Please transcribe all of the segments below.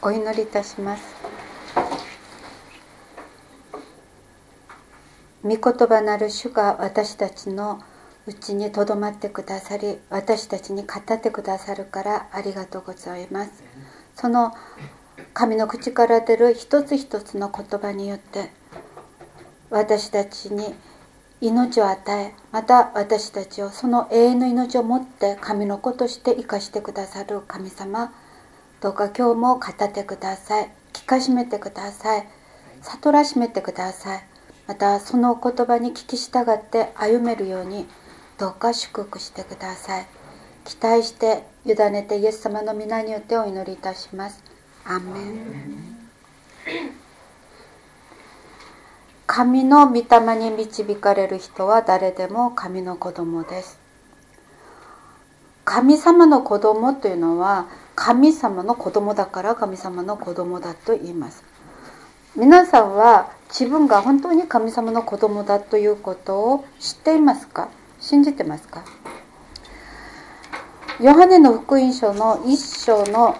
お祈りいたします。御言葉なる主が私たちのうちにとどまってくださり、私たちに語ってくださるからありがとうございます。その神の口から出る一つ一つの言葉によって私たちに命を与え、また私たちをその永遠の命を持って神の子として生かしてくださる神様、どうか今日も語ってください。聞かしめてください。悟らしめてください。またその言葉に聞き従って歩めるようにどうか祝福してください。期待して委ねてイエス様の皆によってお祈りいたします。アーメン。神の御霊に導かれる人は誰でも神の子供です。神様の子供というのは神様の子供だから神様の子供だと言います。皆さんは自分が本当に神様の子供だということを知っていますか？信じてますか？ヨハネの福音書の1章の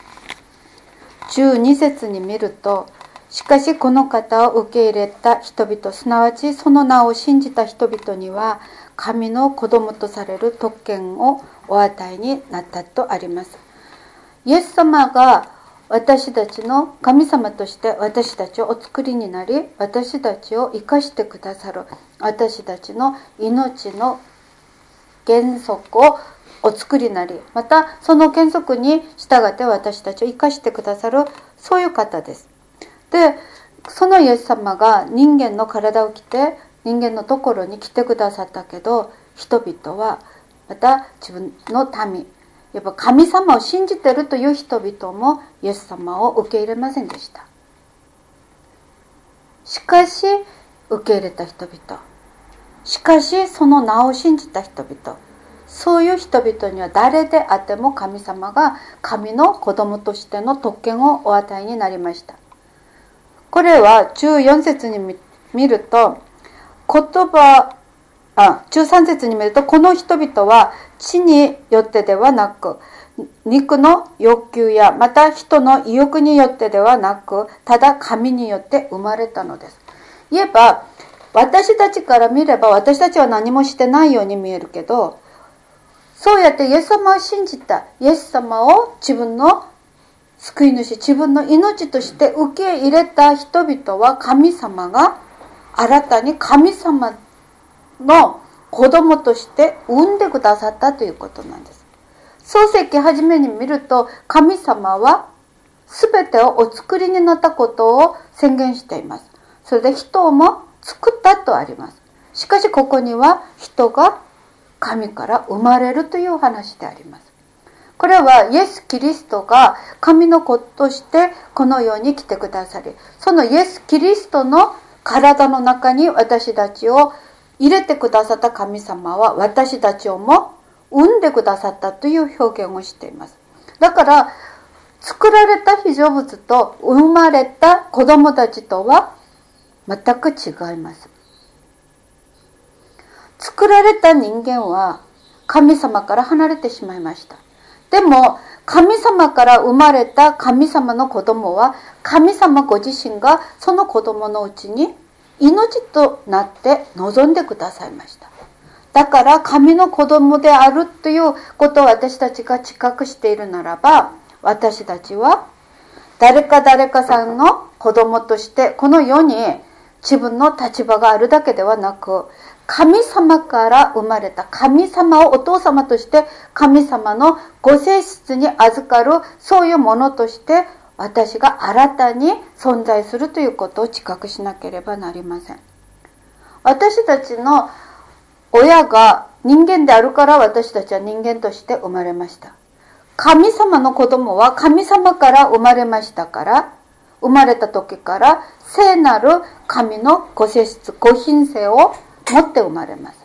12節に見ると、しかしこの方を受け入れた人々、すなわちその名を信じた人々には神の子供とされる特権をお与えになったとあります。イエス様が私たちの神様として私たちをお作りになり、私たちを生かしてくださる、私たちの命の原則をお作りになり、またその原則に従って私たちを生かしてくださる、そういう方です。で、そのイエス様が人間の体を着て人間のところに来てくださったけど、人々はまた自分の民、やっぱ神様を信じているという人々もイエス様を受け入れませんでした。しかし受け入れた人々、しかしその名を信じた人々、そういう人々には誰であっても神様が神の子供としての特権をお与えになりました。これは14節に見ると、13節に見ると、この人々は地によってではなく、肉の欲求やまた人の意欲によってではなく、ただ神によって生まれたのです。言えば、私たちから見れば私たちは何もしてないように見えるけど、そうやってイエス様を信じた、イエス様を自分の救い主、自分の命として受け入れた人々は、神様が新たに神様の子供として産んでくださったということなんです。創世記初めに見ると、神様は全てをお作りになったことを宣言しています。それで人も作ったとあります。しかしここには人が神から生まれるという話であります。これはイエス・キリストが神の子としてこの世に来てくださり、そのイエス・キリストの体の中に私たちを入れてくださった神様は、私たちをも産んでくださったという表現をしています。だから作られた被造物と生まれた子供たちとは全く違います。作られた人間は神様から離れてしまいました。でも神様から生まれた神様の子供は、神様ご自身がその子供のうちに命となって望んでくださいました。だから神の子供であるということを私たちが知覚しているならば、私たちは誰かさんの子供としてこの世に自分の立場があるだけではなく、神様から生まれた神様をお父様として神様のご性質に預かる、そういうものとして私が新たに存在するということを知覚しなければなりません。私たちの親が人間であるから私たちは人間として生まれました。神様の子供は神様から生まれましたから、生まれた時から聖なる神のご性質、ご品性を持って生まれます。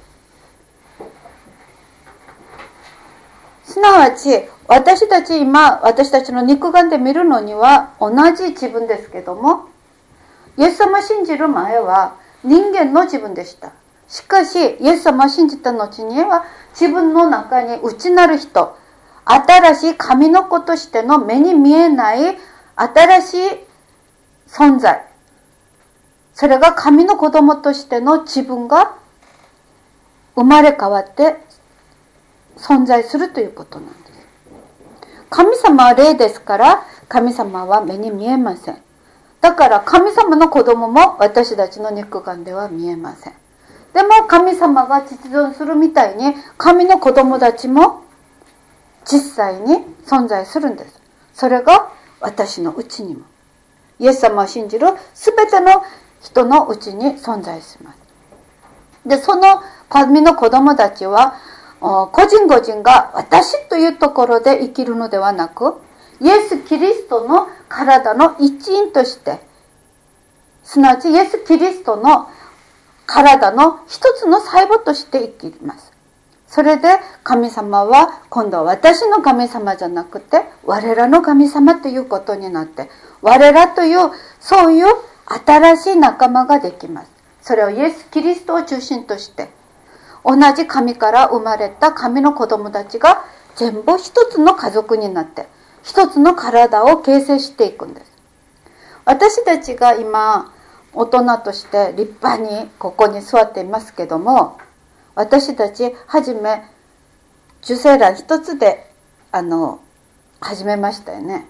すなわち私たち今、私たちの肉眼で見るのには同じ自分ですけども、イエス様を信じる前は人間の自分でした。しかしイエス様を信じた後には自分の中に内なる人、新しい神の子としての目に見えない新しい存在、それが神の子供としての自分が生まれ変わって存在するということなんです。神様は霊ですから、神様は目に見えません。だから神様の子供も私たちの肉眼では見えません。でも神様が実存するみたいに、神の子供たちも実際に存在するんです。それが私のうちにも、イエス様を信じるすべての人のうちに存在します。で、その神の子供たちは、個人個人が私というところで生きるのではなく、イエス・キリストの体の一員として、すなわちイエス・キリストの体の一つの細胞として生きます。それで神様は今度は私の神様じゃなくて我らの神様ということになって、我らというそういう新しい仲間ができます。それをイエス・キリストを中心として、同じ神から生まれた神の子供たちが全部一つの家族になって一つの体を形成していくんです。私たちが今大人として立派にここに座っていますけども、私たちはじめ受精卵一つで始めましたよね。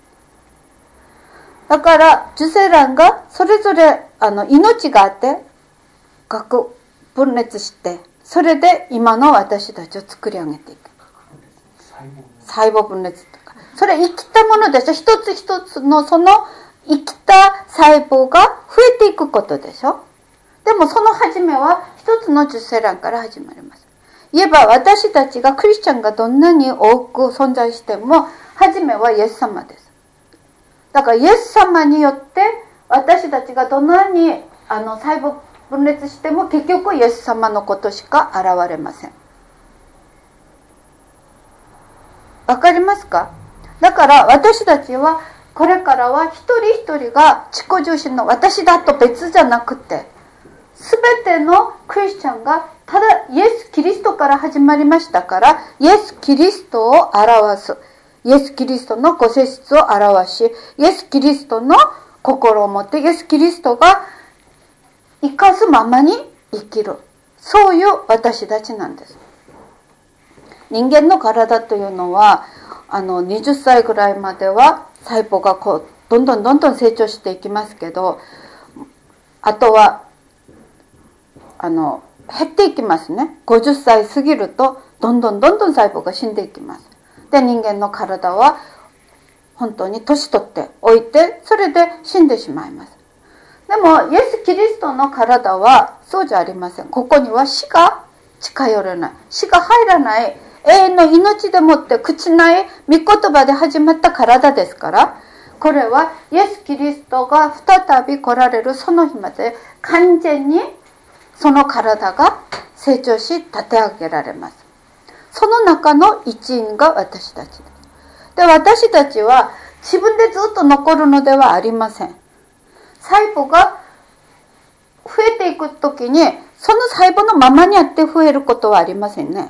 だから受精卵がそれぞれ命があって核分裂して、それで今の私たちを作り上げていく。細胞分裂とか、それ生きたものでしょ。一つ一つのその生きた細胞が増えていくことでしょ。でもその始めは一つの受精卵から始まります。言えば私たちがクリスチャンがどんなに多く存在しても、初めはイエス様です。だからイエス様によって私たちがどんなに細胞分裂しても結局イエス様のことしか現れません。わかりますか？だから私たちはこれからは一人一人が自己中心の私だと別じゃなくて、すべてのクリスチャンがただイエス・キリストから始まりましたから、イエス・キリストを表す、イエス・キリストのご性質を表し、イエス・キリストの心を持って、イエス・キリストが生かすままに生きる、そういう私たちなんです。人間の体というのは20歳ぐらいまでは細胞がどんどん成長していきますけど、あとは減っていきますね。50歳過ぎるとどんどん細胞が死んでいきます。で、人間の体は本当に年取っておいて、それで死んでしまいます。でもイエス・キリストの体はそうじゃありません。ここには死が近寄れない、死が入らない、永遠の命でもって朽ちない御言葉で始まった体ですから、これはイエス・キリストが再び来られるその日まで完全にその体が成長し立て上げられます。その中の一員が私たちです。で、私たちは自分でずっと残るのではありません。細胞が増えていくときにその細胞のままにあって増えることはありませんね。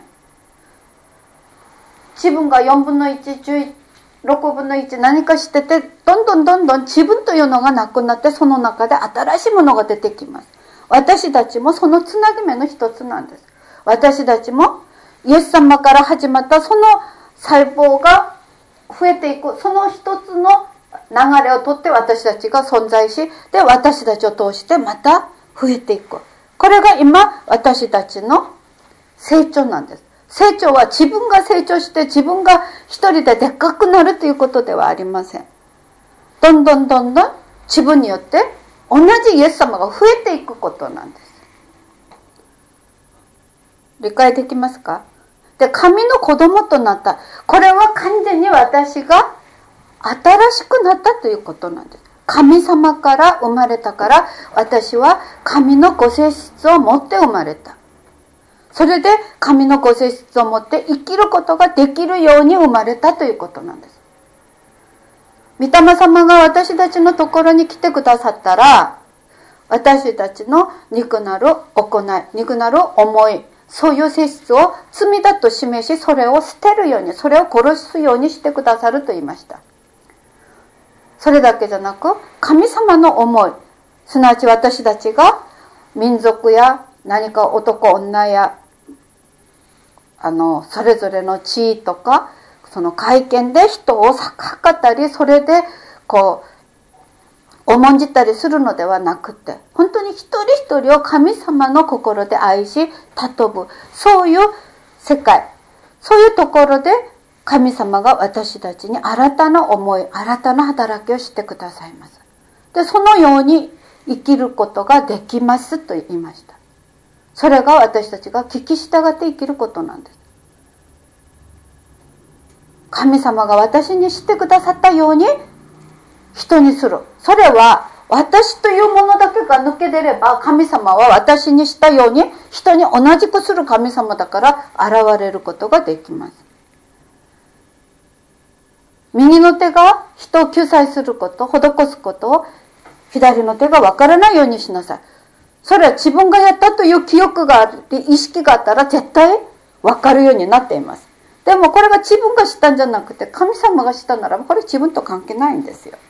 自分が4分の1、6分の1何かしてて、どんどん自分というのがなくなって、その中で新しいものが出てきます。私たちもそのつなぎ目の一つなんです。私たちもイエス様から始まったその細胞が増えていく、その一つの流れをとって私たちが存在し、で、私たちを通してまた増えていく。これが今私たちの成長なんです。成長は自分が成長して自分が一人ででっかくなるということではありません。どんどん自分によって同じイエス様が増えていくことなんです。理解できますか？で、神の子供となった。これは完全に私が新しくなったということなんです。神様から生まれたから、私は神のご性質を持って生まれた。それで神のご性質を持って生きることができるように生まれたということなんです。御霊様が私たちのところに来てくださったら、私たちの肉なる行い、肉なる思い、そういう性質を罪だと示し、それを捨てるように、それを殺すようにしてくださると言いました。 それだけじゃなく、神様の思い、すなわち私たちが民族や何か男女やそれぞれの地位とかその会見で人を測ったり、それでこう重んじたりするのではなくて、本当に一人一人を神様の心で愛し尊ぶ、そういう世界、そういうところで神様が私たちに新たな思い、新たな働きをしてくださいます。で、そのように生きることができますと言いました。それが私たちが聞き従って生きることなんです。神様が私にしてくださったように人にする。それは私というものだけが抜け出れば、神様は私にしたように人に同じくする神様だから現れることができます。右の手が人を救済すること、施すことを、左の手がわからないようにしなさい。それは自分がやったという記憶があり、意識があったら絶対わかるようになっています。でもこれが自分がしたんじゃなくて、神様がしたならば、これ自分と関係ないんですよ。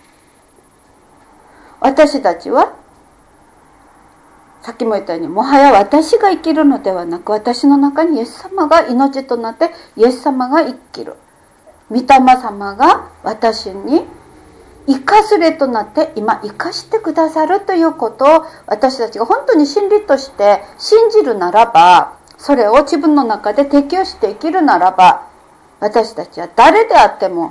私たちは、さっきも言ったように、もはや私が生きるのではなく、私の中にイエス様が命となって、イエス様が生きる。御霊様が私に生かす霊となって今生かしてくださるということを私たちが本当に真理として信じるならば、それを自分の中で適用して生きるならば、私たちは誰であっても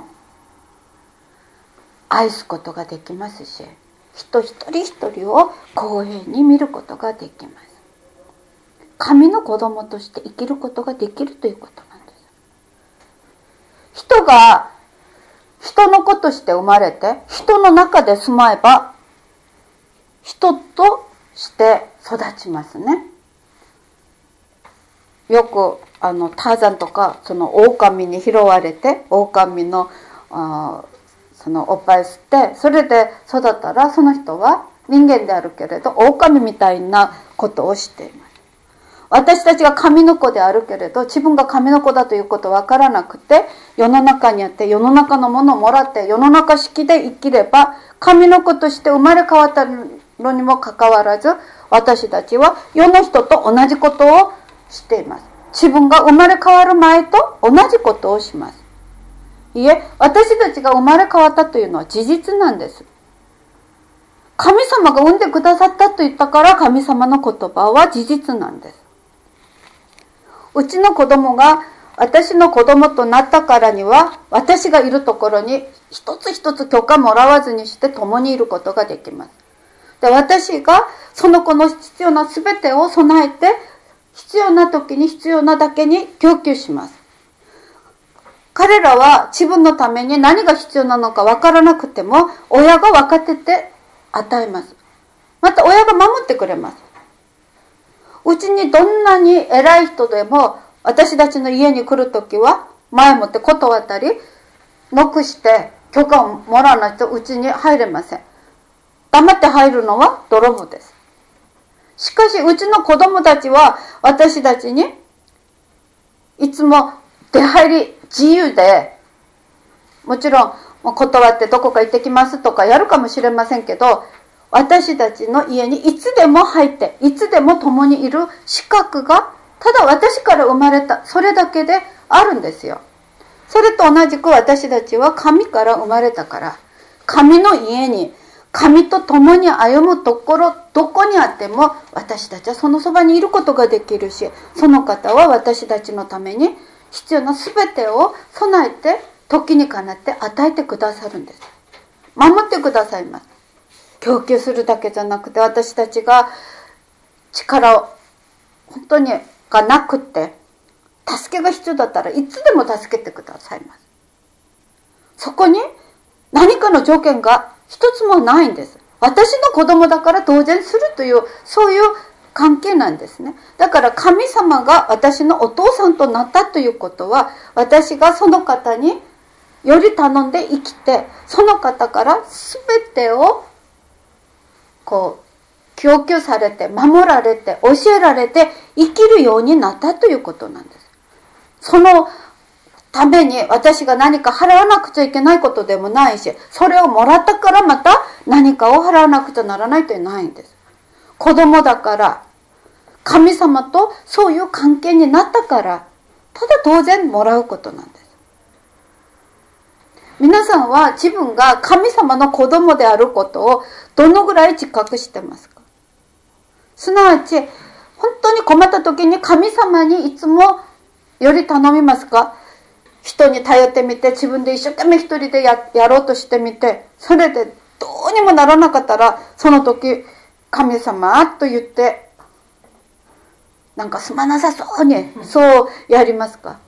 愛すことができますし、人一人一人を公平に見ることができます。神の子供として生きることができるということなんです。人が人の子として生まれて人の中で住まえば人として育ちますね。よくターザンとかその狼に拾われて狼のそのおっぱい吸ってそれで育ったら、その人は人間であるけれど狼みたいなことをしています。私たちが神の子であるけれど自分が神の子だということわからなくて、世の中にあって世の中のものをもらって世の中式で生きれば、神の子として生まれ変わったのにもかかわらず、私たちは世の人と同じことをしています。自分が生まれ変わる前と同じことをします。いえ、私たちが生まれ変わったというのは事実なんです。神様が産んでくださったと言ったから神様の言葉は事実なんです。うちの子供が私の子供となったからには、私がいるところに一つ一つ許可もらわずにして共にいることができます。で、私がその子の必要な全てを備えて、必要な時に必要なだけに供給します。彼らは自分のために何が必要なのか分からなくても、親が分かってて与えます。また親が守ってくれます。うちにどんなに偉い人でも、私たちの家に来るときは前もって断ったり、ノックして許可をもらわないとうちに入れません。黙って入るのは泥棒です。しかしうちの子供たちは私たちにいつも出入り自由で、もちろん断ってどこか行ってきますとかやるかもしれませんけど、私たちの家にいつでも入っていつでも共にいる資格がただ私から生まれた、それだけであるんですよ。それと同じく私たちは神から生まれたから、神の家に神と共に歩むところどこにあっても私たちはそのそばにいることができるし、その方は私たちのために必要な全てを備えて時にかなって与えてくださるんです。守ってくださいます。供給するだけじゃなくて、私たちが力を本当にがなくって助けが必要だったらいつでも助けてくださいます。そこに何かの条件が一つもないんです。私の子供だから当然するというそういう関係なんですね。だから神様が私のお父さんとなったということは、私がその方により頼んで生きて、その方から全てをこう供給されて守られて教えられて生きるようになったということなんです。そのために私が何か払わなくちゃいけないことでもないし、それをもらったからまた何かを払わなくちゃならないというのはないんです。子供だから神様とそういう関係になったから、ただ当然もらうことなんです。皆さんは自分が神様の子供であることをどのぐらい自覚してますか？すなわち本当に困った時に神様にいつもより頼みますか？人に頼ってみて、自分で一生懸命一人で やろうとしてみて、それでどうにもならなかったら、その時神様と言ってなんかすまなさそうにそうやりますか？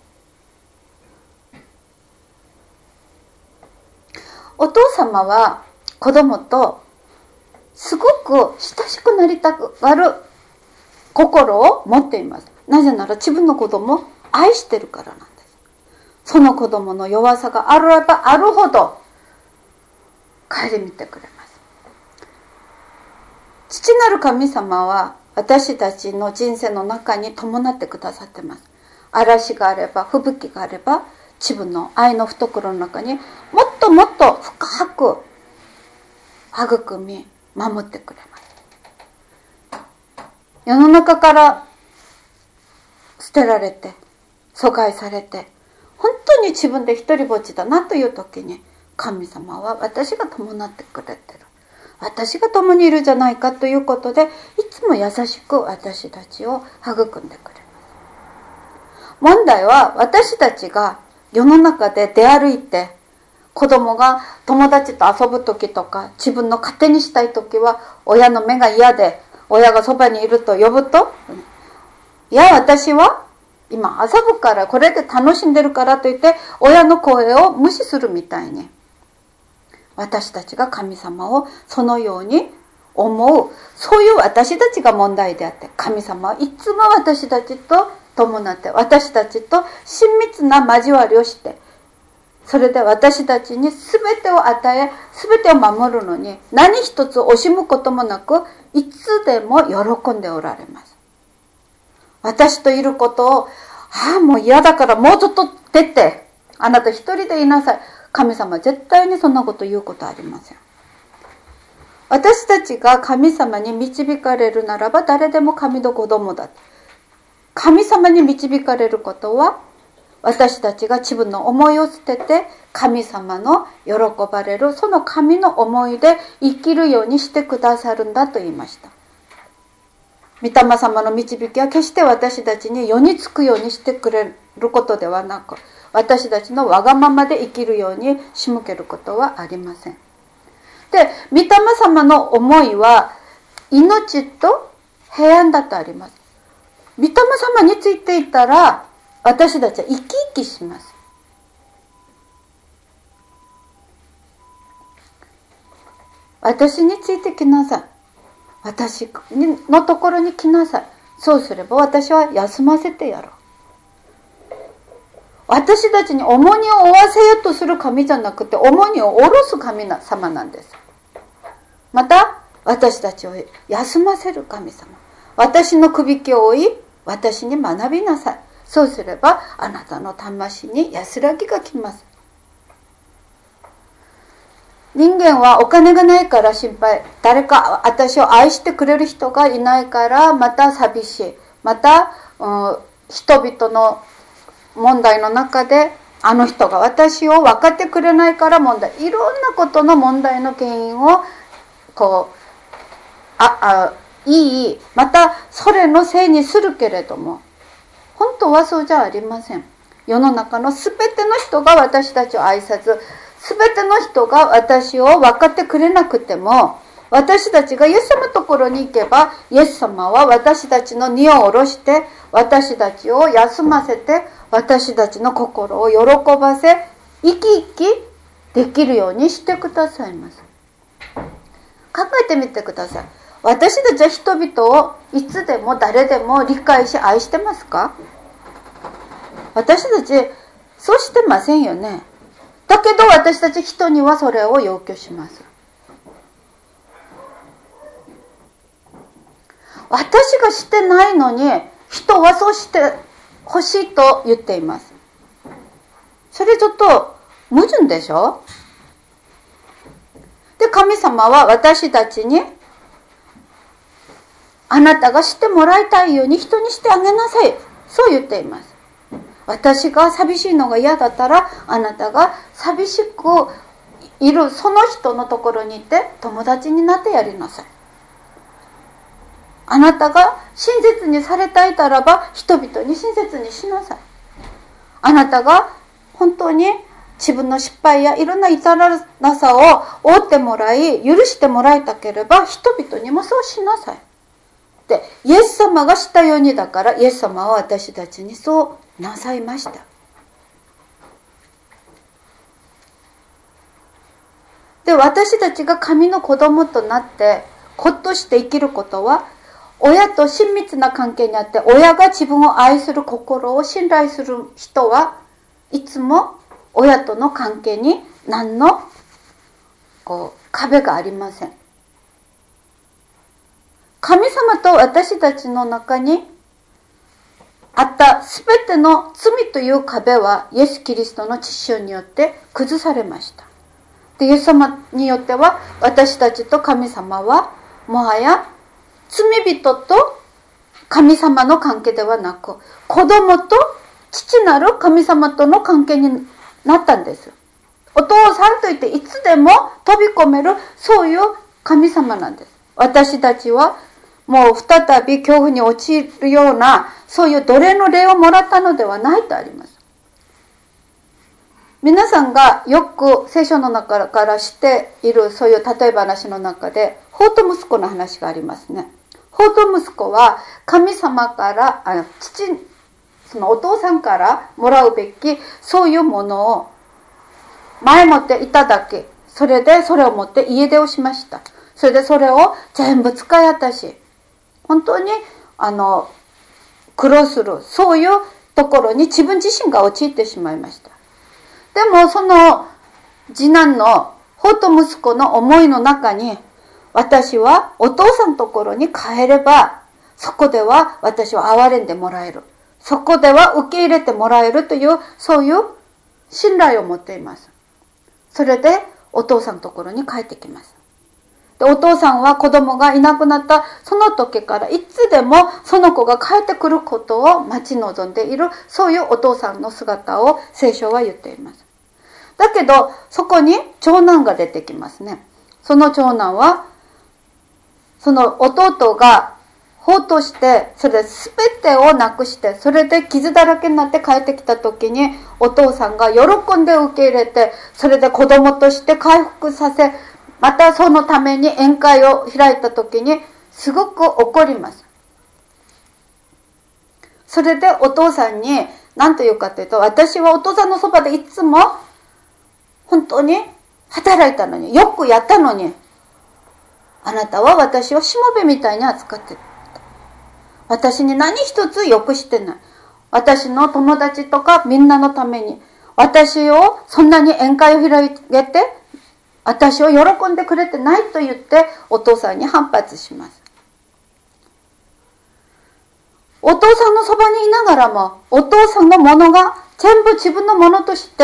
お父様は子供とすごく親しくなりたくなる心を持っています。なぜなら自分の子供を愛してるからなんです。その子供の弱さがあればあるほど顧みてくれます。父なる神様は私たちの人生の中に伴ってくださってます。嵐があれば吹雪があれば、自分の愛の懐の中にもっともっと深く育み守ってくれます。世の中から捨てられて疎外されて、本当に自分で一人ぼっちだなという時に、神様は私が伴ってくれてる、私が共にいるじゃないかということで、いつも優しく私たちを育んでくれます。問題は私たちが世の中で出歩いて、子供が友達と遊ぶ時とか、自分の勝手にしたい時は親の目が嫌で、親がそばにいると呼ぶと、いや私は今遊ぶから、これで楽しんでるからと言って親の声を無視するみたいに、私たちが神様をそのように思う、そういう私たちが問題であって、神様はいつも私たちと伴って、私たちと親密な交わりをして、それで私たちに全てを与え、全てを守るのに何一つ惜しむこともなく、いつでも喜んでおられます。私といることを、もう嫌だからもうちょっと出て、あなた一人でいなさい。神様は絶対にそんなこと言うことありません。私たちが神様に導かれるならば、誰でも神の子供だ。神様に導かれることは、私たちが自分の思いを捨てて、神様の喜ばれる、その神の思いで生きるようにしてくださるんだと言いました。御霊様の導きは決して私たちに世につくようにしてくれることではなく、私たちのわがままで生きるように仕向けることはありません。で、御霊様の思いは命と平安だとあります。御霊様についていたら、私たちは生き生きします。私についてきなさい。私のところに来なさい。そうすれば私は休ませてやろう。私たちに重荷を負わせようとする神じゃなくて、重荷を下ろす神様なんです。また私たちを休ませる神様。私のくびきを負い、私に学びなさい。そうすればあなたの魂に安らぎが来ます。人間はお金がないから心配、誰か私を愛してくれる人がいないからまた寂しい、また、人々の問題の中であの人が私を分かってくれないから問題、いろんなことの問題の原因をまたそれのせいにするけれども、本当はそうじゃありません。世の中のすべての人が私たちを愛さず、すべての人が私を分かってくれなくても、私たちがイエス様のところに行けば、イエス様は私たちの荷を下ろして、私たちを休ませて、私たちの心を喜ばせ、生き生きできるようにしてくださいます。考えてみてください。私たちは人々をいつでも誰でも理解し愛してますか？私たちそうしてませんよね。だけど私たち人にはそれを要求します。私がしてないのに人はそうしてほしいと言っています。 それちょっと矛盾でしょ。で、神様は私たちに、あなたがしてもらいたいように人にしてあげなさい。そう言っています。私が寂しいのが嫌だったら、あなたが寂しくいるその人のところに行って友達になってやりなさい。あなたが親切にされたいならば、人々に親切にしなさい。あなたが本当に自分の失敗やいろんな至らなさを負ってもらい、許してもらいたければ、人々にもそうしなさい。で、イエス様がしたようにだから、イエス様は私たちにそうなさいました。で、私たちが神の子供となって、子として生きることは、親と親密な関係にあって、親が自分を愛する心を信頼する人はいつも親との関係に何の壁がありません。神様と私たちの中にあったすべての罪という壁はイエス・キリストの血潮によって崩されました。で、イエス様によっては私たちと神様はもはや罪人と神様の関係ではなく、子供と父なる神様との関係になったんです。お父さんといっていつでも飛び込める、そういう神様なんです。私たちはもう再び恐怖に陥るような、そういう奴隷の霊をもらったのではないとあります。皆さんがよく聖書の中から知っているそういう例え話の中で、法と息子の話がありますね。法と息子は神様から、そのお父さんからもらうべきそういうものを前もっていただき、それでそれを持って家出をしました。それでそれを全部使い果たし、本当に苦労する、そういうところに自分自身が陥ってしまいました。でもその次男の法と息子の思いの中に、私はお父さんのところに帰れば、そこでは私は憐れんでもらえる。そこでは受け入れてもらえるという、そういう信頼を持っています。それでお父さんのところに帰ってきます。で、お父さんは子供がいなくなったその時からいつでもその子が帰ってくることを待ち望んでいる、そういうお父さんの姿を聖書は言っています。だけどそこに長男が出てきますね。その長男はその弟が法として、それで全てをなくして、それで傷だらけになって帰ってきた時に、お父さんが喜んで受け入れて、それで子供として回復させ、またそのために宴会を開いた時に、すごく怒ります。それでお父さんに何と言うかというと、私はお父さんのそばでいつも本当に働いたのに、よくやったのに、あなたは私をしもべみたいに扱ってた。私に何一つ良くしてない。私の友達とかみんなのために、私をそんなに宴会を開けて、私を喜んでくれてないと言って、お父さんに反発します。お父さんのそばにいながらも、お父さんのものが全部自分のものとして、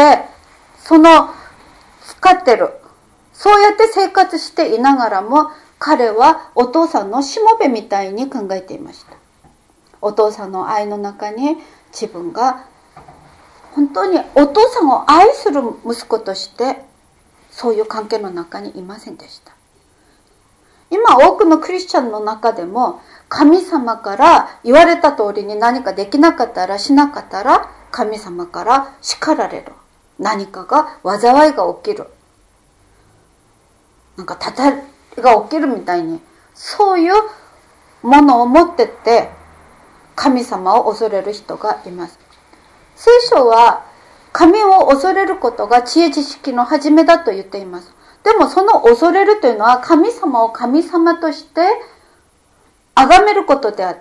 使ってる。そうやって生活していながらも、彼はお父さんのしもべみたいに考えていました。お父さんの愛の中に自分が本当にお父さんを愛する息子としてそういう関係の中にいませんでした。今多くのクリスチャンの中でも神様から言われた通りに何かできなかったらしなかったら神様から叱られる。何かが災いが起きる。なんかたたりが起きるみたいにそういうものを持ってって神様を恐れる人がいます。聖書は神を恐れることが知恵知識の始めだと言っています。でもその恐れるというのは神様を神様として崇めることであって、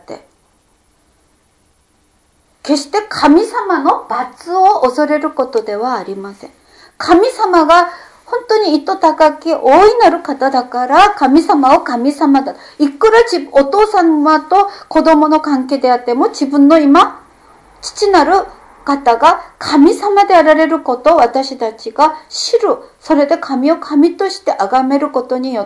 決して神様の罰を恐れることではありません。神様が本当に糸高き大いなる方だから神様を神様だ。いくらお父様と子供の関係であっても自分の今父なる方が神様であられることを私たちが知る。それで神を神として崇めることによって、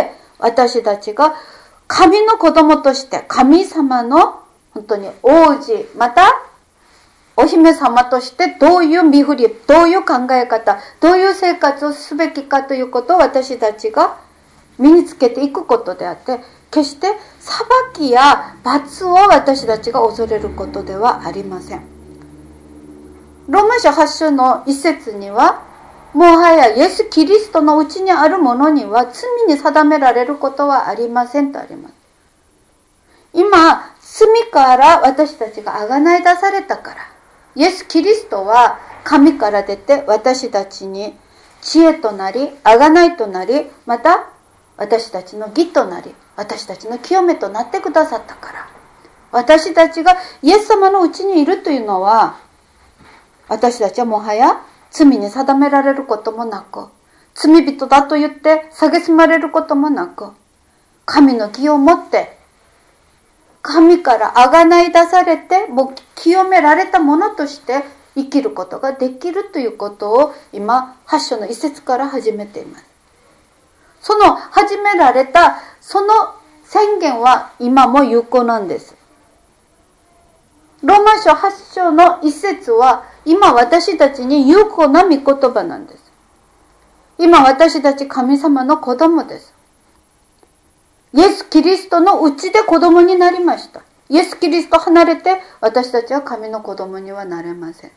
私たちが神の子供として、神様の本当に王子、またお姫様としてどういう見振り、どういう考え方、どういう生活をすべきかということを私たちが身につけていくことであって、決して裁きや罰を私たちが恐れることではありません。ローマ書8章の一節には、もはやイエス・キリストのうちにあるものには罪に定められることはありませんとあります。今、罪から私たちがあがない出されたから、イエス・キリストは神から出て私たちに知恵となり、あがないとなり、また私たちの義となり、私たちの清めとなってくださったから、私たちがイエス様のうちにいるというのは、私たちはもはや罪に定められることもなく、罪人だと言って蔑まれることもなく、神の義をもって神からあがない出されて、もう清められたものとして生きることができるということを今8章の一節から始めています。その始められたその宣言は今も有効なんです。ローマ書8章の一節は今私たちに有効な御言葉なんです。今私たち神様の子供です。イエス・キリストのうちで子供になりました。イエス・キリスト離れて私たちは神の子供にはなれません。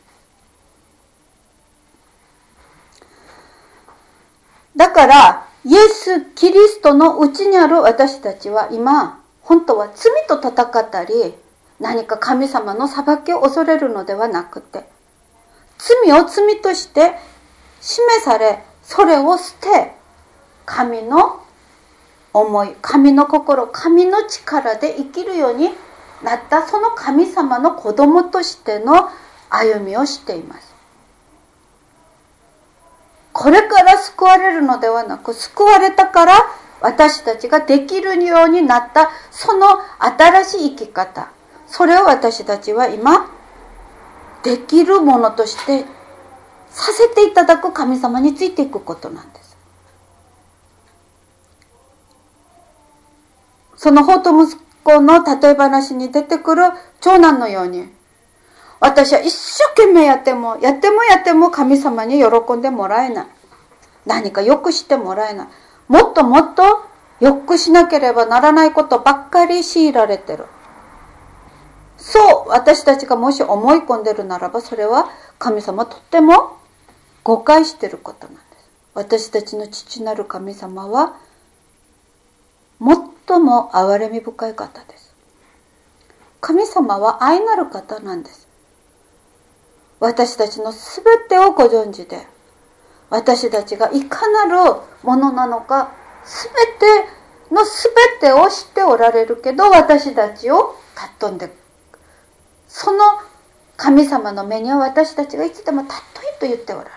だからイエス・キリストのうちにある私たちは今本当は罪と戦ったり、何か神様の裁きを恐れるのではなくて、罪を罪として示され、それを捨て、神の思い、神の心、神の力で生きるようになったその神様の子供としての歩みをしています。これから救われるのではなく、救われたから私たちができるようになったその新しい生き方、それを私たちは今できるものとしてさせていただく神様についていくことなんです。その法と息子の例え話に出てくる長男のように、私は一生懸命やっても神様に喜んでもらえない。何か良くしてもらえない。もっともっと良くしなければならないことばっかり強いられてる。そう私たちがもし思い込んでるならば、それは神様とっても誤解してることなんです。私たちの父なる神様は最も憐れみ深い方です。神様は愛なる方なんです。私たちのすべてをご存知で、私たちがいかなるものなのか、すべてを知っておられるけど、私たちを尊んで、その神様の目には私たちがいつでも尊いと言っておられる。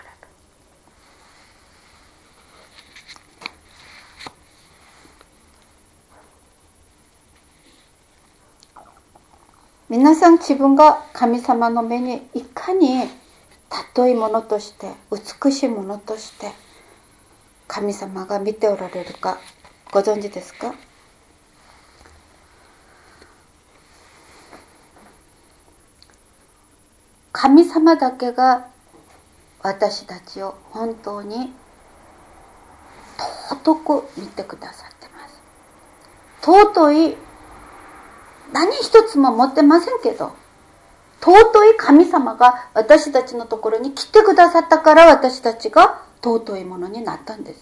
皆さん自分が神様の目にいかに尊いものとして、美しいものとして神様が見ておられるかご存知ですか？神様だけが私たちを本当に尊く見てくださってます。尊い、何一つも持ってませんけど、尊い神様が私たちのところに来てくださったから、私たちが尊いものになったんです。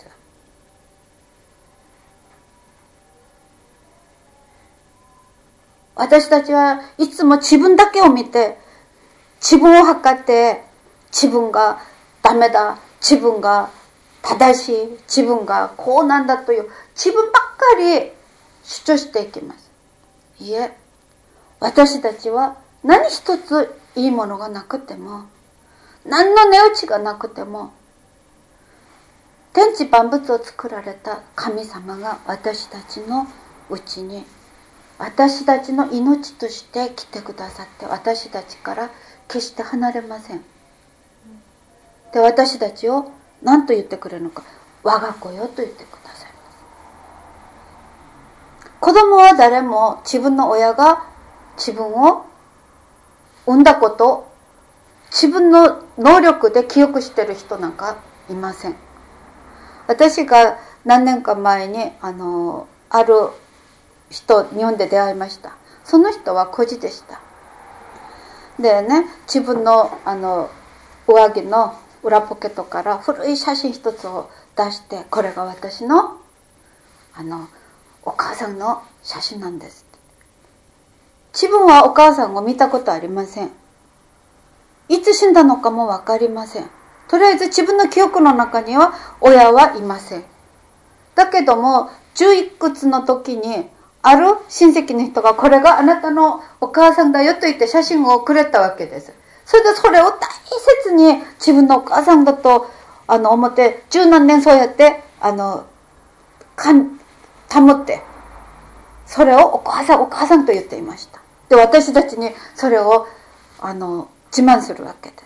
私たちはいつも自分だけを見て、自分を測って、自分がダメだ、自分が正しい、自分がこうなんだという自分ばっかり主張していきます。いえ、私たちは何一ついいものがなくても、何の値打ちがなくても、天地万物を作られた神様が私たちのうちに、私たちの命として来てくださって、私たちから決して離れません。で、私たちを何と言ってくれるのか、我が子よと言ってくださいます。子供は誰も自分の親が自分を産んだことを自分の能力で記憶している人なんかいません。私が何年か前にある人、日本で出会いました。その人は孤児でした。でね、自分の上着の裏ポケットから古い写真一つを出して、これが私のお母さんの写真なんです。自分はお母さんを見たことありません。いつ死んだのかもわかりません。とりあえず自分の記憶の中には親はいません。だけども10いくつの時にある親戚の人が、これがあなたのお母さんだよと言って写真をくれたわけです。それでそれを大切に自分のお母さんだと思って十何年そうやって保って、それをお母さんお母さんと言っていました。で、私たちにそれを自慢するわけです。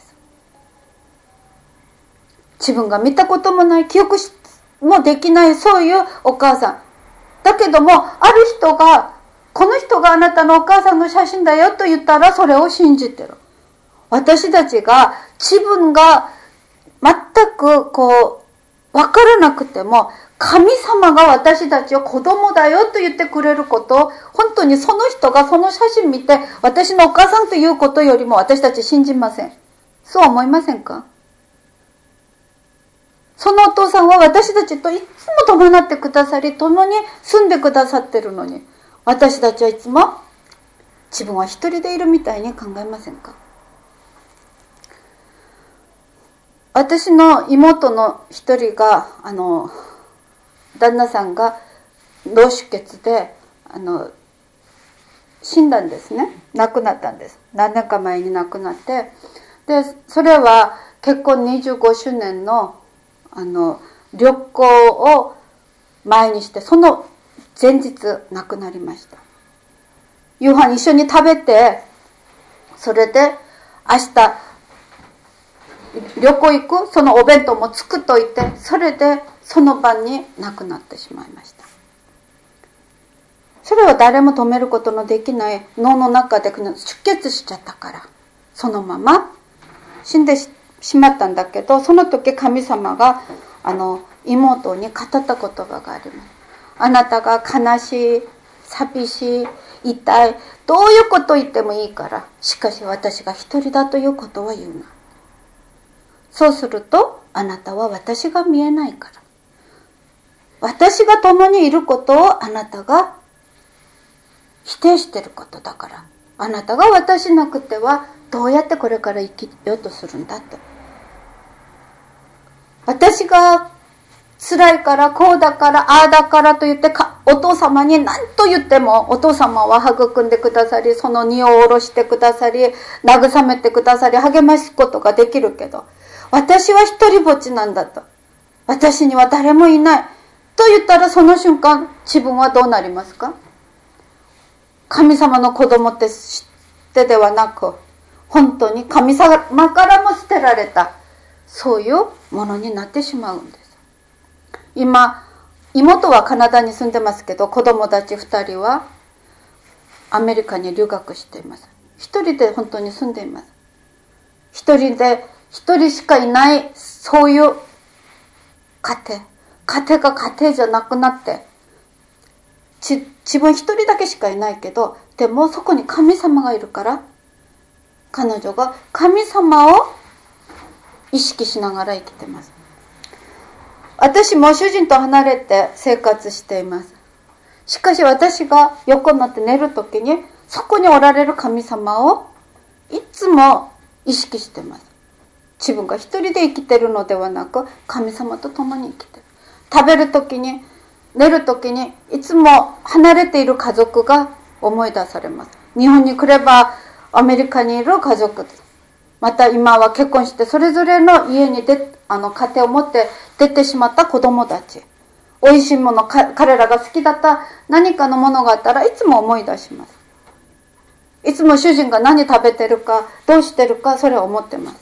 自分が見たこともない、記憶もできない、そういうお母さんだけども、ある人がこの人があなたのお母さんの写真だよと言ったらそれを信じてる。私たちが自分が全く分からなくても、神様が私たちを子供だよと言ってくれることを、本当にその人がその写真見て私のお母さんということよりも私たち信じません。そう思いませんか？そのお父さんは私たちといつも伴ってくださり、共に住んでくださってるのに、私たちはいつも自分は一人でいるみたいに考えませんか？私の妹の一人が旦那さんが脳出血で死んだんですね。亡くなったんです。何年か前に亡くなって、でそれは結婚25周年の旅行を前にして、その前日亡くなりました。夕飯一緒に食べて、それで明日旅行行く、そのお弁当も作っといて、それでその晩に亡くなってしまいました。それは誰も止めることのできない脳の中で出血しちゃったから、そのまま死んでしまったんだけど、その時神様が妹に語った言葉があります。あなたが悲しい、寂しい、痛い、どういうこと言ってもいいから、しかし私が一人だということは言うな。そうするとあなたは私が見えないから、私が共にいることをあなたが否定していることだから、あなたが私なくてはどうやってこれから生きようとするんだと。私が辛いからこうだからああだからと言ってお父様に何と言っても、お父様は育んでくださり、その荷を下ろしてくださり、慰めてくださり、励ますことができるけど、私は一人ぼっちなんだと、私には誰もいないと言ったら、その瞬間自分はどうなりますか？神様の子供って知ってではなく、本当に神様からも捨てられた、そういうものになってしまうんです。今妹はカナダに住んでますけど、子供たち2人はアメリカに留学しています。一人で本当に住んでいます。一人しかいない、そういう家庭が家庭じゃなくなって、自分一人だけしかいないけど、でもそこに神様がいるから、彼女が神様を意識しながら生きてます。私も主人と離れて生活しています。しかし私が横になって寝るときに、そこにおられる神様をいつも意識してます。自分が一人で生きてるのではなく、神様と共に生きてる。食べるときに、寝るときに、いつも離れている家族が思い出されます。日本に来ればアメリカにいる家族です。また今は結婚してそれぞれの家に家庭を持って出てしまった子供たち、美味しいもの、彼らが好きだった何かのものがあったらいつも思い出します。 いつも主人が何食べてるか、どうしてるか、それは思ってます。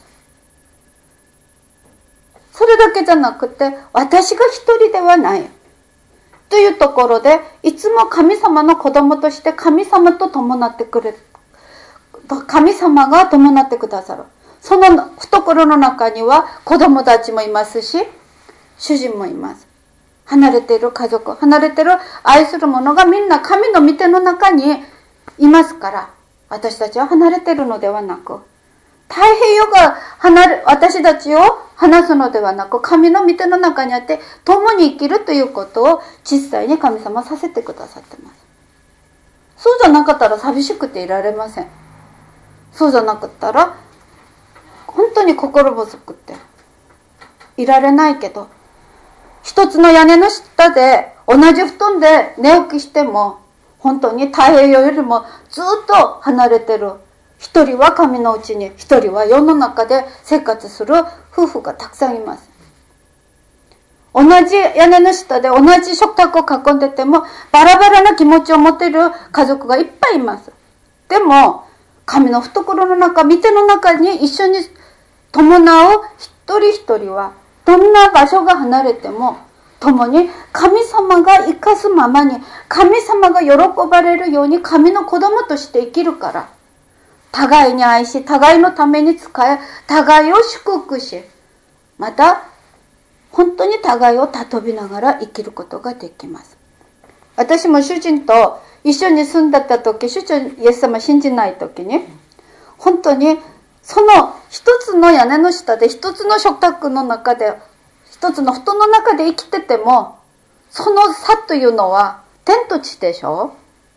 それだけじゃなくて、私が一人ではない。というところで、いつも神様の子供として神様と伴ってくれる。神様が伴ってくださる。その懐の中には子供たちもいますし、主人もいます。離れている家族、離れている愛する者がみんな神の御手の中にいますから、私たちは離れているのではなく、太平洋が私たちを離すのではなく、神の御手の中にあって共に生きるということを実際に神様させてくださってます。そうじゃなかったら寂しくていられません。そうじゃなかったら本当に心細くていられないけど、一つの屋根の下で同じ布団で寝起きしても、本当に太平洋よりもずっと離れてる。一人は神のうちに、一人は世の中で生活する夫婦がたくさんいます。同じ屋根の下で同じ食卓を囲んでても、バラバラな気持ちを持っている家族がいっぱいいます。でも、神の懐の中、御手の中に一緒に伴う一人一人は、どんな場所が離れても、共に神様が生かすままに、神様が喜ばれるように神の子供として生きるから、互いに愛し、互いのために使え、互いを祝福し、また、本当に互いを尊びながら生きることができます。私も主人と一緒に住んでた時、主人イエス様信じない時に、本当にその一つの屋根の下で、一つの食卓の中で、一つの布団の中で生きてても、その差というのは天と地でしょ。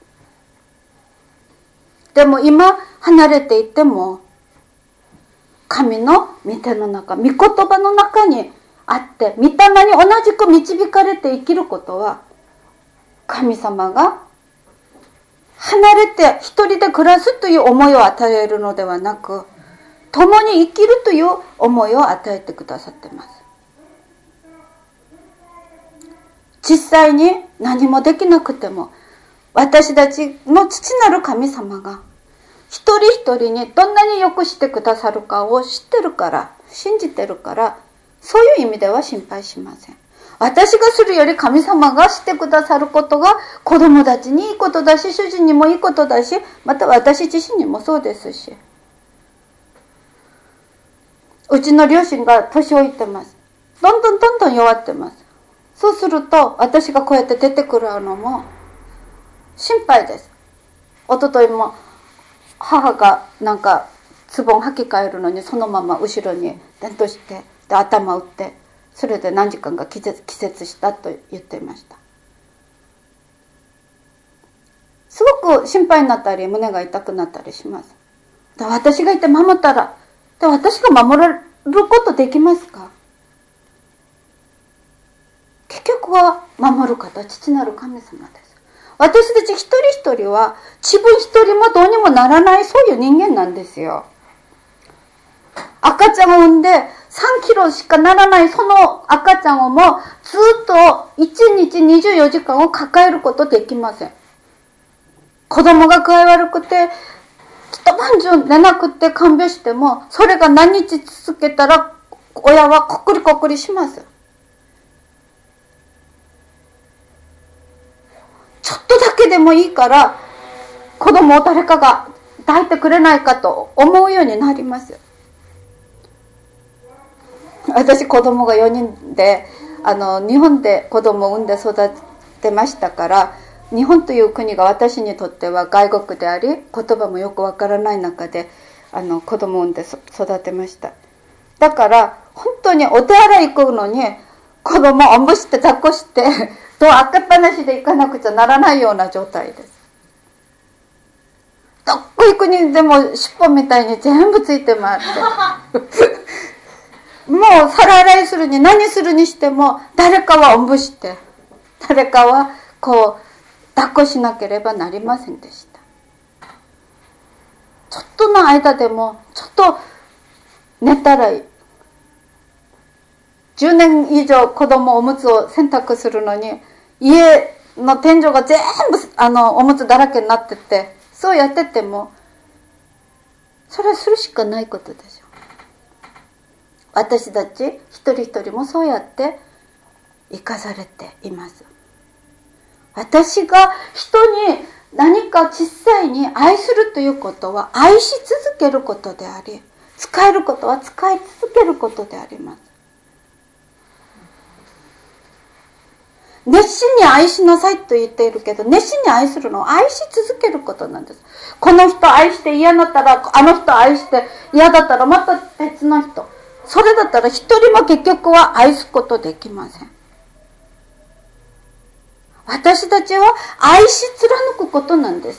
でも今離れていても、神の御手の中、御言葉の中にあって、御霊に同じく導かれて生きることは、神様が離れて一人で暮らすという思いを与えるのではなく、共に生きるという思いを与えてくださっています。実際に何もできなくても、私たちの父なる神様が一人一人にどんなによくしてくださるかを知ってるから、信じてるから、そういう意味では心配しません。私がするより神様がしてくださることが子供たちにいいことだし、主人にもいいことだし、また私自身にもそうですし。うちの両親が年老いてます。どんどん弱ってます。そうすると私がこうやって出てくるのも心配です。一昨日も母がなんかズボン履き替えるのにそのまま後ろに転倒してで頭打って、それで何時間か気絶したと言っていました。すごく心配になったり胸が痛くなったりします。私がいて守ったら、私が守ることできますか？結局は守る方、父なる神様です。私たち一人一人は自分一人もどうにもならない、そういう人間なんですよ。赤ちゃんを産んで3キロしかならないその赤ちゃんをもずっと1日24時間を抱えることできません。子供が具合悪くて一晩中寝なくて看病しても、それが何日続けたら親はこっくりこっくりします。ちょっとだけでもいいから子供を誰かが抱いてくれないかと思うようになります。私子供が4人で日本で子供を産んで育てましたから、日本という国が私にとっては外国であり、言葉もよくわからない中で子供を産んで育てました。だから本当にお手洗い行くのに子供をおんぶして抱っこしてドア開けっぱなしで行かなくちゃならないような状態です。どこ行くにでも尻尾みたいに全部ついて回ってもう皿洗いするに何するにしても誰かはおんぶして誰かはこう抱っこしなければなりませんでした。ちょっとの間でもちょっと寝たらいい。10年以上子供おむつを洗濯するのに家の天井が全部おむつだらけになってて、そうやっててもそれはするしかないことでしょ。私たち一人一人もそうやって生かされています。私が人に何か実際に愛するということは愛し続けることであり、使えることは使い続けることであります。熱心に愛しなさいと言っているけど、熱心に愛するのは愛し続けることなんです。この人愛して嫌だったら、あの人愛して嫌だったらまた別の人。それだったら一人も結局は愛すことできません。私たちは愛し貫くことなんです。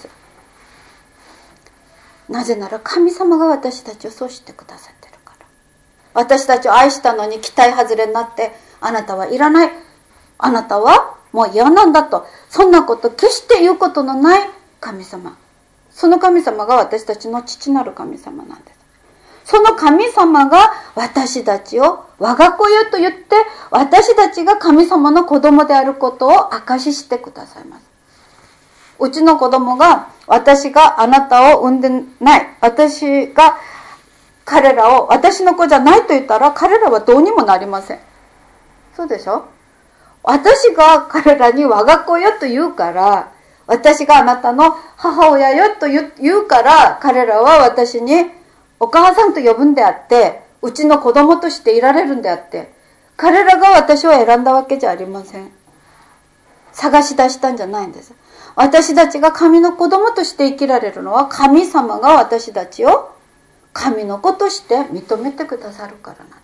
なぜなら神様が私たちをそうしてくださってるから。私たちを愛したのに期待外れになって、あなたはいらない。あなたはもう嫌なんだと。そんなこと決して言うことのない神様。その神様が私たちの父なる神様なんです。その神様が私たちを我が子よと言って、私たちが神様の子供であることを証ししてくださいます。うちの子供が、私があなたを産んでない、私が彼らを私の子じゃないと言ったら、彼らはどうにもなりません。そうでしょ？私が彼らに我が子よと言うから、私があなたの母親よと言うから、彼らは私にお母さんと呼ぶんであって、うちの子供としていられるんであって、彼らが私を選んだわけじゃありません。探し出したんじゃないんです。私たちが神の子供として生きられるのは、神様が私たちを神の子として認めてくださるからなんです。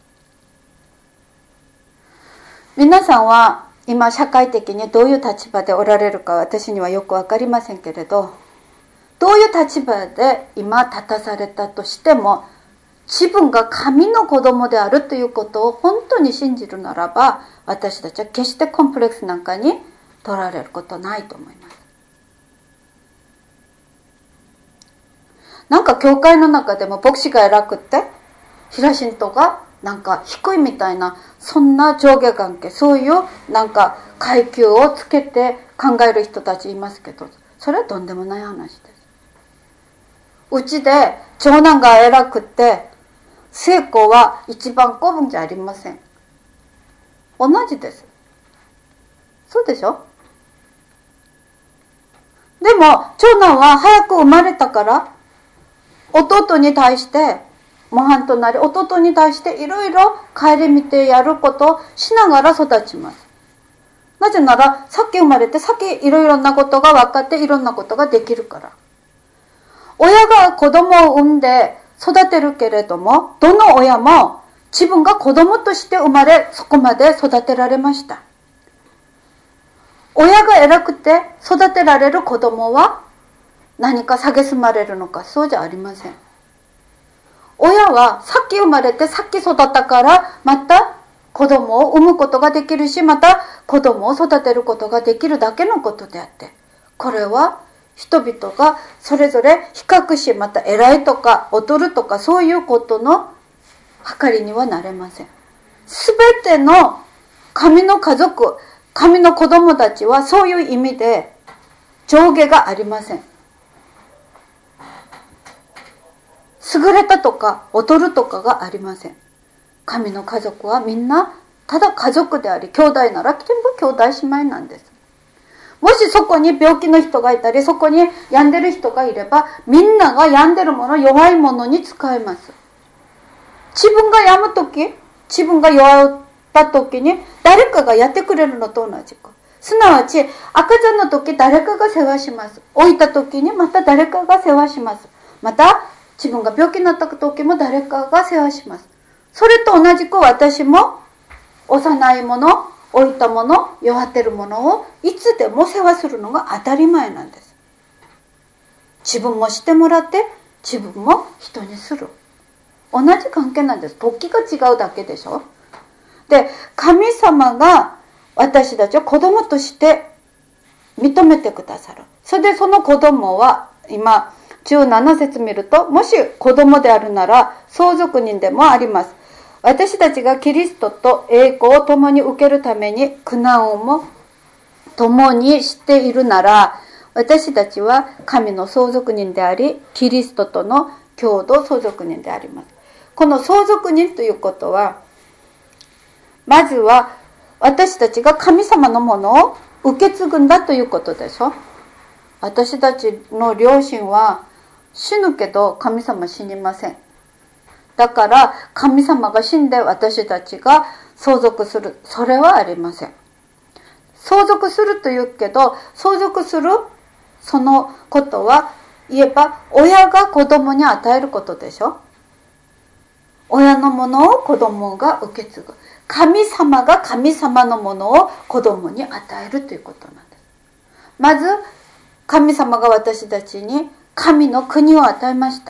皆さんは今社会的にどういう立場でおられるか私にはよくわかりませんけれど、どういう立場で今立たされたとしても、自分が神の子供であるということを本当に信じるならば、私たちは決してコンプレックスなんかに取られることないと思います。なんか教会の中でも牧師が偉くって、平信徒がなんか低いみたいな、そんな上下関係、そういうなんか階級をつけて考える人たちいますけど、それはとんでもない話です。うちで長男が偉くって、末っ子は一番子分じゃありません。同じです。そうでしょ？でも長男は早く生まれたから、弟に対して模範となり、弟に対していろいろ顧みてやることをしながら育ちます。なぜなら、さっき生まれて、さっきいろいろなことが分かって、いろんなことができるから。親が子供を産んで育てるけれども、どの親も自分が子供として生まれ、そこまで育てられました。親が偉くて育てられる子供は何か蔑まれるのか、そうじゃありません。親はさっき生まれてさっき育ったからまた子供を産むことができるし、また子供を育てることができるだけのことであって、これは人々がそれぞれ比較し、また偉いとか劣るとかそういうことの計りにはなれません。すべての神の家族、神の子供たちはそういう意味で上下がありません。優れたとか劣るとかがありません。神の家族はみんなただ家族であり、兄弟なら全部兄弟姉妹なんです。もしそこに病気の人がいたり、そこに病んでる人がいれば、みんなが病んでるもの、弱いものに使えます。自分が病むとき、自分が弱ったときに誰かがやってくれるのと同じく。すなわち赤ちゃんのとき誰かが世話します。老いたときにまた誰かが世話します。また自分が病気になったときも誰かが世話します。それと同じく私も幼いもの、老いたもの、弱ってるものをいつでも世話するのが当たり前なんです。自分もしてもらって自分も人にする。同じ関係なんです。時が違うだけでしょ。で、神様が私たちを子供として認めてくださる。それでその子供は今17節見ると、もし子供であるなら相続人でもあります。私たちがキリストと栄光を共に受けるために苦難をも共にしているなら、私たちは神の相続人であり、キリストとの共同相続人であります。この相続人ということは、まずは私たちが神様のものを受け継ぐんだということでしょ。私たちの両親は死ぬけど神様死にません。だから神様が死んで私たちが相続する、それはありません。相続するというけど、相続するそのことは言えば親が子供に与えることでしょ。親のものを子供が受け継ぐ。神様が神様のものを子供に与えるということなんです。まず神様が私たちに神の国を与えました。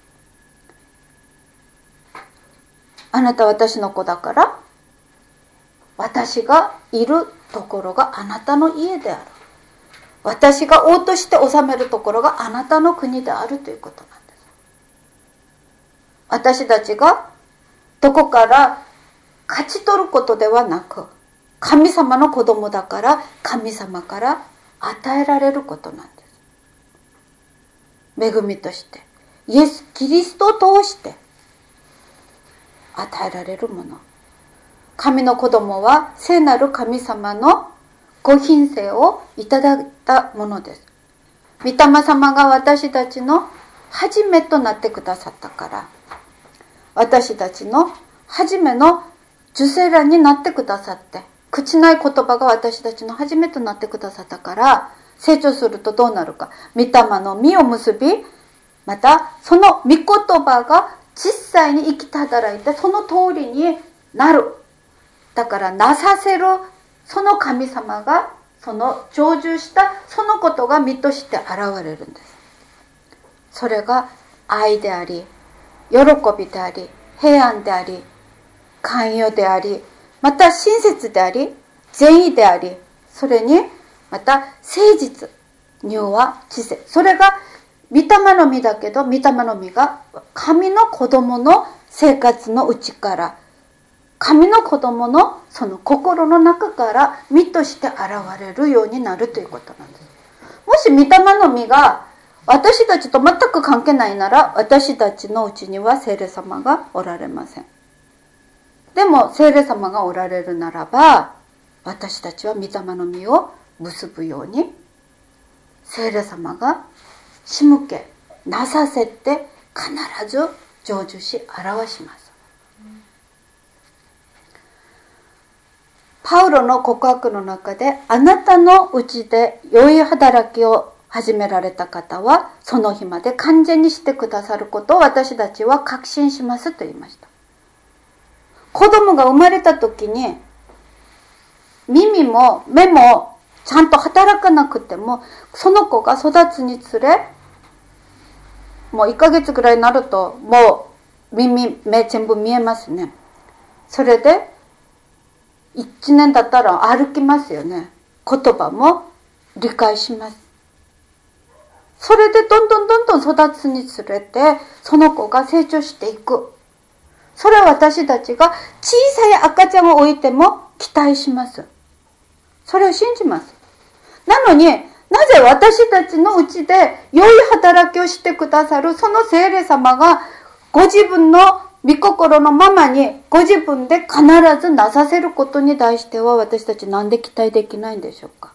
あなた私の子だから、私がいるところがあなたの家である。私が王として治めるところがあなたの国であるということなんです。私たちがどこから勝ち取ることではなく、神様の子供だから神様から与えられることなんです。恵みとしてイエス・キリストを通して与えられるもの。神の子供は聖なる神様のご品性をいただいたものです。御霊様が私たちの初めとなってくださったから、私たちの初めの受精卵になってくださって、口ない言葉が私たちの初めとなってくださったから、成長するとどうなるか。御霊の実を結び、またその御言葉が実際に生きて働いてその通りになる。だからなさせるその神様が、その成就したそのことが実として現れるんです。それが愛であり、喜びであり、平安であり、寛容であり、また親切であり、善意であり、それにまた誠実、柔和、知性。それが御霊の実だけど、御霊の実が神の子供の生活の内から、神の子供のその心の中から実として現れるようになるということなんです。もし御霊の実が私たちと全く関係ないなら、私たちのうちには聖霊様がおられません。でも聖霊様がおられるならば、私たちは御霊の実を結ぶように、聖霊様が仕向けなさせて必ず成就し表します。パウロの告白の中で、あなたのうちで良い働きを始められた方はその日まで完全にしてくださることを私たちは確信しますと言いました。子供が生まれた時に耳も目もちゃんと働かなくても、その子が育つにつれ、もう1ヶ月ぐらいになるともう耳目全部見えますね。それで1年だったら歩きますよね。言葉も理解します。それでどんどん育つにつれて、その子が成長していく。それは私たちが小さい赤ちゃんを置いても期待します。それを信じます。なのに、なぜ私たちのうちで良い働きをしてくださるその聖霊様がご自分の御心のままにご自分で必ずなさせることに対しては、私たちなんで期待できないんでしょうか。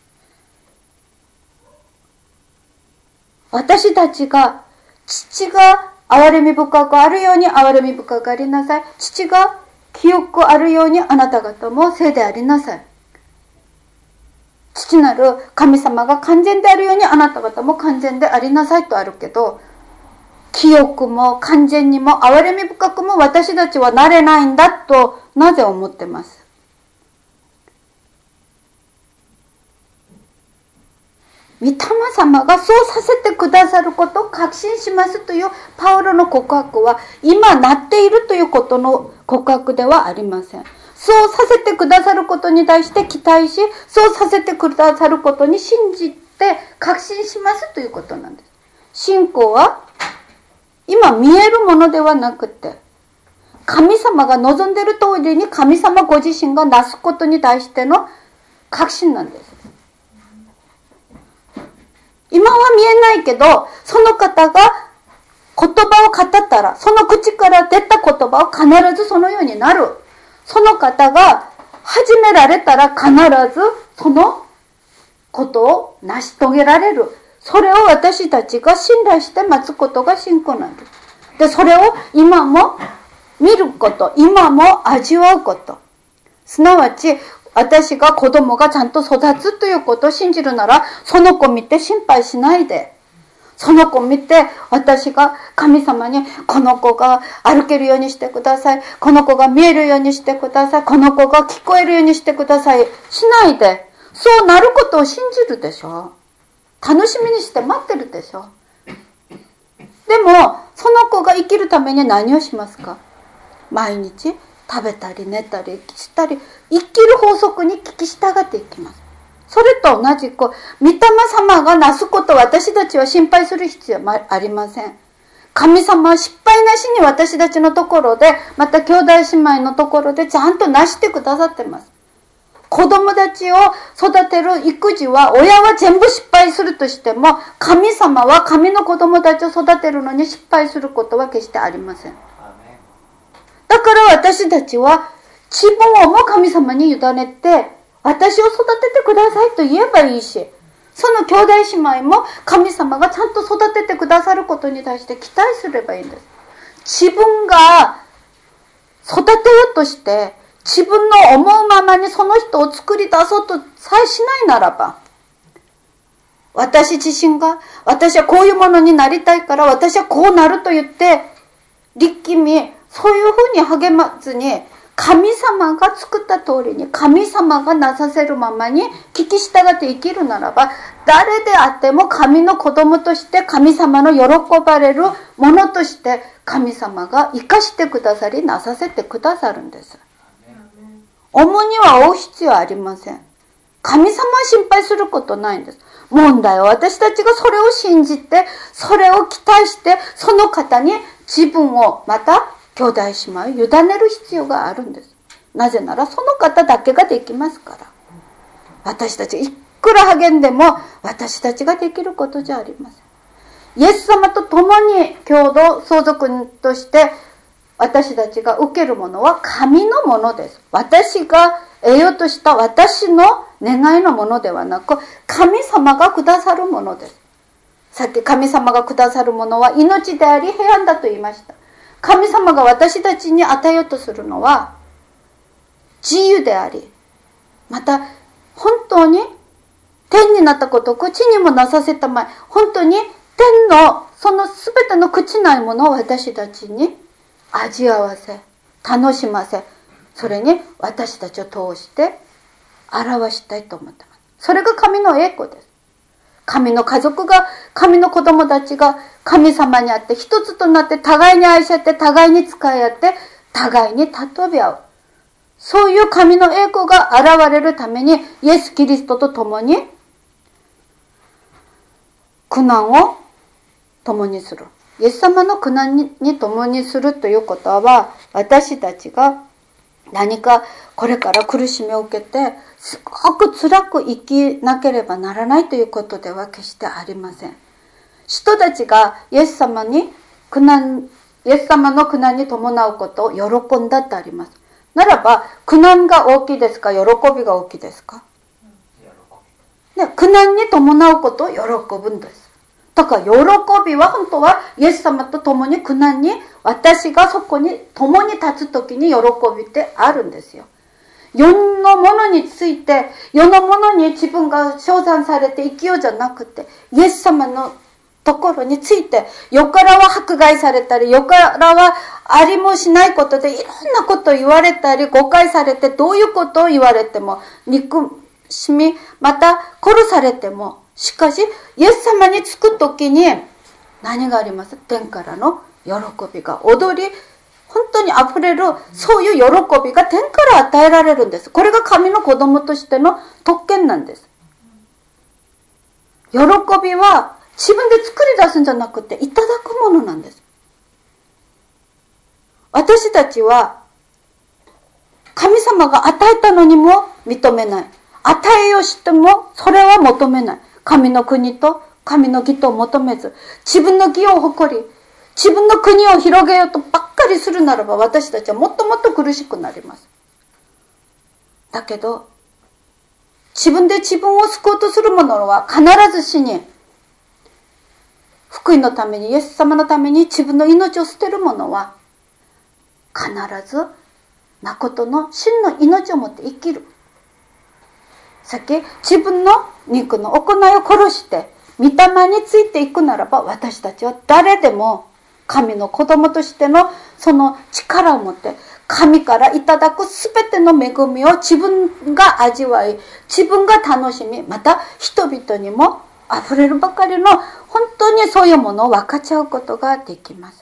私たちが、父が憐れみ深くあるように憐れみ深くありなさい。父が清くあるようにあなた方も聖でありなさい。父なる神様が完全であるようにあなた方も完全でありなさいとあるけど、清くも完全にも憐れみ深くも私たちはなれないんだとなぜ思ってます。御霊様がそうさせてくださることを確信しますというパウロの告白は、今なっているということの告白ではありません。そうさせてくださることに対して期待し、そうさせてくださることに信じて確信しますということなんです。信仰は今見えるものではなくて、神様が望んでいる通りに神様ご自身がなすことに対しての確信なんです。今は見えないけど、その方が言葉を語ったら、その口から出た言葉は必ずそのようになる。その方が始められたら必ずそのことを成し遂げられる。それを私たちが信頼して待つことが信仰なんです。で、それを今も見ること、今も味わうこと。すなわち、私が子供がちゃんと育つということを信じるなら、その子見て心配しないで。その子見て、私が神様に、この子が歩けるようにしてください。この子が見えるようにしてください。この子が聞こえるようにしてください。しないで。そうなることを信じるでしょ。楽しみにして待ってるでしょ。でも、その子が生きるために何をしますか？毎日食べたり寝たりしたり、生きる法則に聞き従っていきます。それと同じく、御霊様がなすことを私たちは心配する必要はありません。神様は失敗なしに私たちのところで、また兄弟姉妹のところでちゃんとなしてくださってます。子供たちを育てる育児は、親は全部失敗するとしても、神様は神の子供たちを育てるのに失敗することは決してありません。だから私たちは自分をも神様に委ねて、私を育ててくださいと言えばいいし、その兄弟姉妹も神様がちゃんと育ててくださることに対して期待すればいいんです。自分が育てようとして、自分の思うままにその人を作り出そうとさえしないならば、私自身が、私はこういうものになりたいから、私はこうなると言って、力み、そういうふうに励まずに、神様が作った通りに、神様がなさせるままに聞き従って生きるならば、誰であっても神の子供として、神様の喜ばれるものとして、神様が生かしてくださり、なさせてくださるんです。重荷は負う必要はありません。神様は心配することないんです。問題は私たちがそれを信じて、それを期待して、その方に自分をまた兄弟姉妹を委ねる必要があるんです。なぜならその方だけができますから。私たちいくら励んでも私たちができることじゃありません。イエス様と共に共同相続として私たちが受けるものは神のものです。私が得ようとした私の願いのものではなく、神様がくださるものです。さっき神様がくださるものは命であり平安だと言いました。神様が私たちに与えようとするのは自由であり、また本当に天になったことを地にもなさせたまえ、本当に天のそのすべての朽ちないものを私たちに味わわせ、楽しませ、それに私たちを通して表したいと思ってます。それが神の栄光です。神の家族が、神の子供たちが神様にあって一つとなって互いに愛し合って互いに仕え合って互いに尊び合う。そういう神の栄光が現れるためにイエス・キリストと共に苦難を共にする。イエス様の苦難に共にするということは、私たちが何かこれから苦しみを受けてすごく辛く生きなければならないということでは決してありません。人たちがイエス様の苦難に伴うことを喜んだってあります。ならば苦難が大きいですか、喜びが大きいですか？苦難に伴うことを喜ぶんです。だから喜びは本当はイエス様と共に苦難に、私がそこに共に立つときに喜びってあるんですよ。世のものについて、世のものに自分が称賛されて生きようじゃなくて、イエス様のところについて、世からは迫害されたり、世からはありもしないことでいろんなことを言われたり、誤解されて、どういうことを言われても、憎しみ、また殺されても、しかし、イエス様に着くときに何があります？天からの喜びが踊り、本当に溢れる、そういう喜びが天から与えられるんです。これが神の子供としての特権なんです。喜びは自分で作り出すんじゃなくていただくものなんです。私たちは神様が与えたのにも認めない。与えようしてもそれは求めない。神の国と神の義とを求めず、自分の義を誇り、 自分の国を広げようとばっかりするならば、私たちはもっともっと苦しくなります。だけど、自分で自分を救おうとする者は必ず死に、福音のために、イエス様のために自分の命を捨てる者は、必ず誠の真の命を持って生きる。さっき自分の肉の行いを殺して、御霊についていくならば、私たちは誰でも神の子供としてのその力を持って、神からいただくすべての恵みを自分が味わい、自分が楽しみ、また人々にも溢れるばかりの本当にそういうものを分かち合うことができます。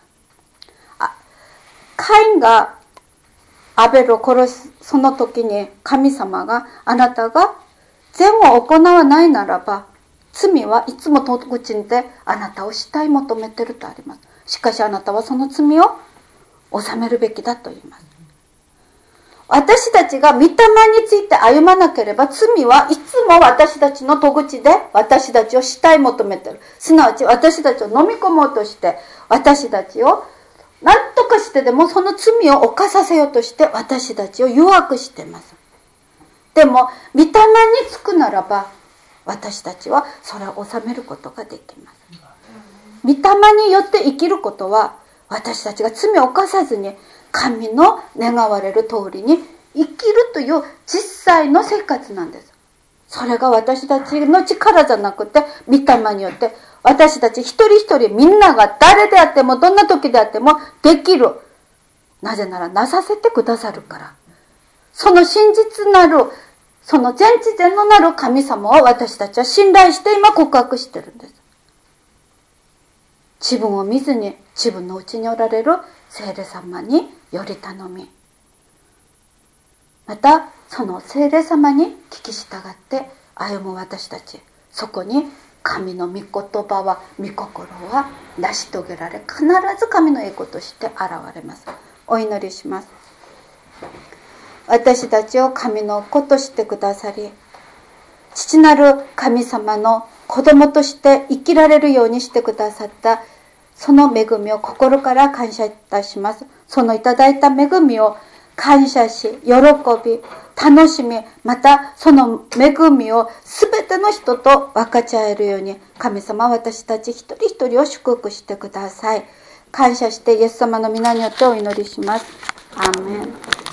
カインがアベルを殺すその時に神様が、あなたが善を行わないならば、罪はいつも戸口であなたを死体求めてるとあります。しかしあなたはその罪を納めるべきだと言います。私たちが御霊について歩まなければ、罪はいつも私たちの戸口で私たちを死体求めてる。すなわち私たちを飲み込もうとして、私たちを何とかしてでもその罪を犯させようとして私たちを誘惑しています。でも御霊につくならば、私たちはそれを収めることができます。御霊によって生きることは、私たちが罪を犯さずに神の願われる通りに生きるという実際の生活なんです。それが私たちの力じゃなくて、御霊によって私たち一人一人みんなが誰であってもどんな時であってもできる。なぜならなさせてくださるから。その真実なる、その全知全能なる神様を私たちは信頼して今告白してるんです。自分を見ずに自分の内におられる聖霊様により頼み、またその聖霊様に聞き従って歩む私たち、そこに神の御言葉は、御心は成し遂げられ、必ず神の栄光として現れます。お祈りします。私たちを神の子としてくださり、父なる神様の子供として生きられるようにしてくださったその恵みを心から感謝いたします。そのいただいた恵みを感謝し、喜び、楽しみ、またその恵みをすべての人と分かち合えるように、神様は私たち一人一人を祝福してください。感謝してイエス様の皆によってお祈りします。アーメン。